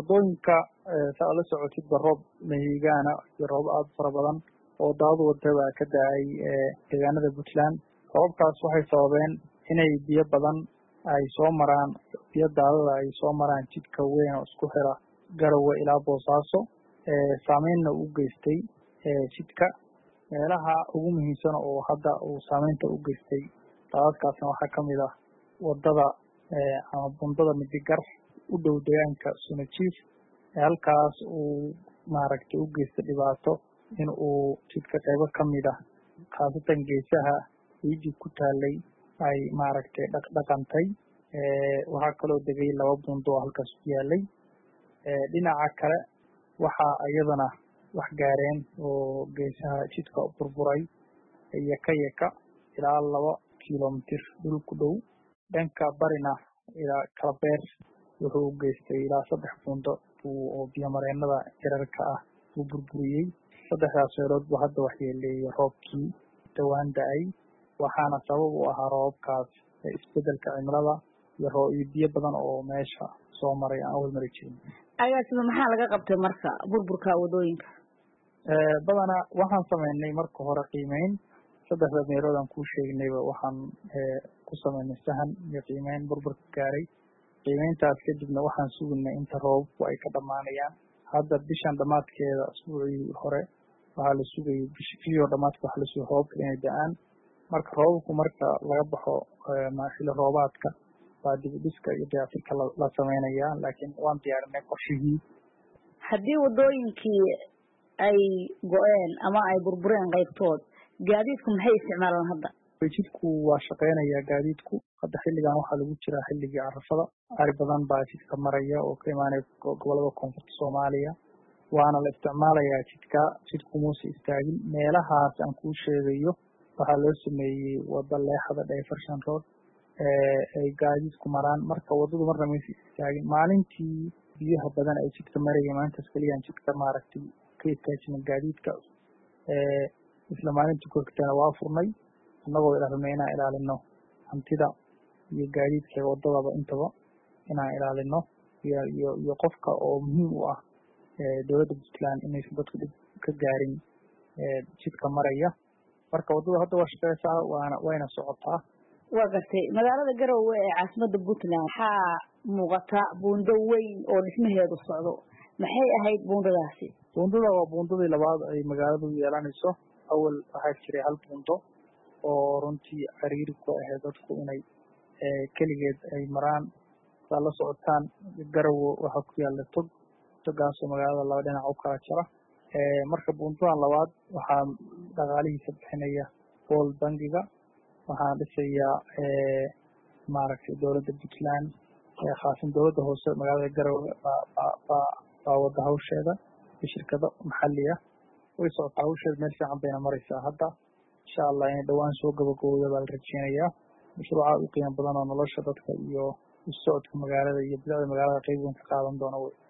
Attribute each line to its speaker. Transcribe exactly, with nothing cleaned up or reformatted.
Speaker 1: wadooyinka saa la socotid roob mahigaana iyo roob aad fara badan oo daad wadada ka daay deegaanada Puntland roobkaas waxay sababeen inay biyo badan ay soo maraan biyo daadada ay soo maraan jidka weyn oo isku xira Garowe ilaa Boosaaso ee saameynna u geystay jidka meelaha ugu muhiimsan oo hadda uu saameynta u geystay daadadkaasna waxaa kamid ah wadada ama bundada Midigar u dhow deegaanka Sunajiif halkaas uu maaragtay u geystay dhibaato in uu jidka qaybo kamid ah qaasatan geesaha ciidii ku taalay ay maaragtay dhaqdhaqantay ee waxa kale oo degay laba bundo halkaas ku yaalay ee dhinaca kale waxa ayadana wax gaareen oo geesaha jidka burburay iyo kayaka ilaa laba kiiloomitir dhul ku dhow dhanka barina ilaa Kalabeer wuxuu u geystay ilaa saddex bundo oo biyo mareenada jararka ah uu burburiyay saddexdaas meelood buu hadda waxyeeleeyay roobkii dhawaan da'ay waxaana sabab u ahaa roobkaas isbedelka cimilada iyo roob biyo badan oo meesha soo maray aan awal mari jirin
Speaker 2: ayaasna maxaa laga qabtay marka burburka wadooyinka
Speaker 1: ee badana waxaan sameynay marka hore qiimeyn saddexda meelood aan ku sheegnay waxaan ku sameynay sahan iyo qiimeyn burburka gaaray qiimeyntaas kadibna waxaan sugnay inta roobku ay ka dhamaanayaan hadda bishan dhamaadkeeda usbuucii hore waxaa la sugayay bishii dhamaadka waxa la sugayay roobka inay da'aan marka roobku marka laga baxo xilli roobaadka waa dib u dhiska iyo dayactirka la sameynayaa laakiin waan diyaarinay qorshihii
Speaker 2: haddii wadooyinkii ay go'een ama ay burbureen qaybtood gaadiidku maxay isticmaalaan hadda
Speaker 1: jidku waa shaqeynayaa gaadiidku hadda xilligan waxaa lagu jiraa xilligii carafada ari badan baa jidka maraya oo ka imaanaya gobolada koonfurta Soomaaliya waana la isticmaalayaa jidka jidku muuse istaagin meelahaas aan kuu sheegayo waxaa loo sameeyey wada leexada Diversion Road ee ay gaadiidku maraan marka wadadu marna ma istaagin maalintii biyaha badan ay jidka marayeen maanta kaliya jidka maaragtay ka istaajin gaadiidka ee isla maalintii korkana waa furnay annagoo ilaalinayna ilaalino hantida iyo gaadiidka wadada intaba inaan ilaalino iyo iyo qofka oo muhiim u ah ee dawladda Puntland inay dadku ka gaarin ee jidka maraya marka wadada hadda waa shaqeysaa waana wayna socotaa
Speaker 2: waa gartay magaalada Garowe ee caasimadda Puntland waxaa muuqata buundo weyn oo dhismaheedu socdo maxay ahayd buundadaasi
Speaker 1: buundada waa buundadii labaad ay magaaladu yeelanayso awal waxaa jiray hal buundo oo runtii xiriir ku ah dadku inay ee kaligeed ay maraan la socotaan Garowe waxa ku yaala tog togaas oo magaalada laba dhinac u kala jira ee marka buundadan labaad waxaa dhaqaalihiisa bixinaya Bool Bangiga waxaan dhisayaa ee maaragtay dawladda Puntland ee khaasan dawladda hoose magaalada Garowe baa wada hawsheeda shirkado maxalli ah way socotaa hawsheeda meel fiican bayna maraysaa hadda insha Allah in dhawaan soo gabagabowda baa la rajeynayaa mashruuca u qiimo badan oo nolosha dadka iyo socodka magaalada iyo bilicda magaalada qayb weyn ka qaadan doona way